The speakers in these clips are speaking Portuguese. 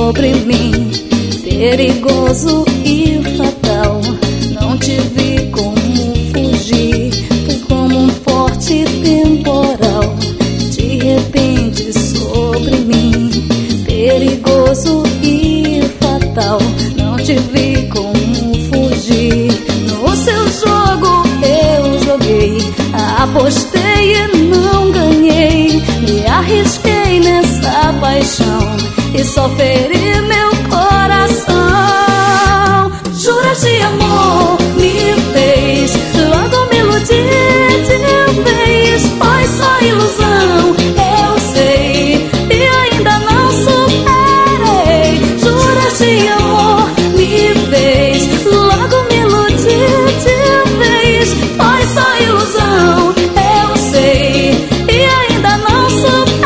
sobre mim, perigoso e fatal. Não tive como fugir, foi como um forte temporal. De repente sobre mim, perigoso e fatal. Não tive como fugir. No seu jogo eu joguei, apostei e não ganhei. Me arrisquei nessa paixão e só feri meu coração. Juras de amor me fez, logo me iludi de vez. Foi só ilusão, eu sei, e ainda não superei. Juras de amor me fez, logo me iludi de vez. Foi só ilusão, eu sei, e ainda não superei.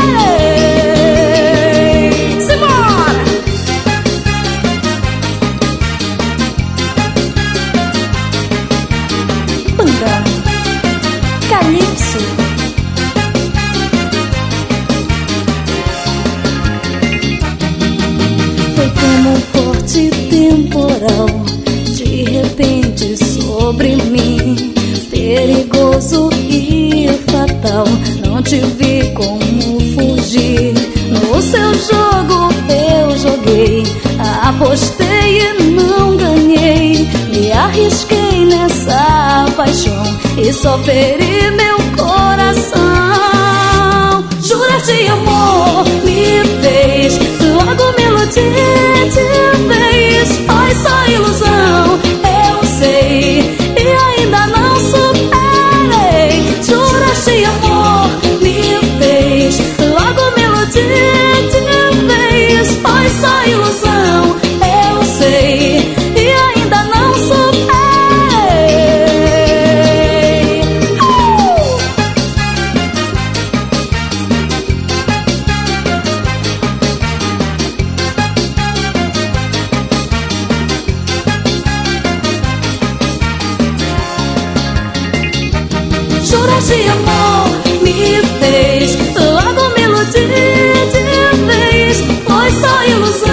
Simbora! Banda Calypso. Foi como um forte temporal, de repente sobre mim, perigoso e fatal. Não tive como fugir. No seu jogo eu joguei, apostei e não ganhei. Me arrisquei nessa paixão e só feri meu coração. Juras de amor me fez, logo me iludi de vez. Foi só ilusão, eu sei, e ainda não superei. Juras de amor me fez, logo me iludi de vez. Foi só ilusão, eu sei, e ainda não superei. Juras de amor me fez, logo me iludi de vez. Foi só ilusão.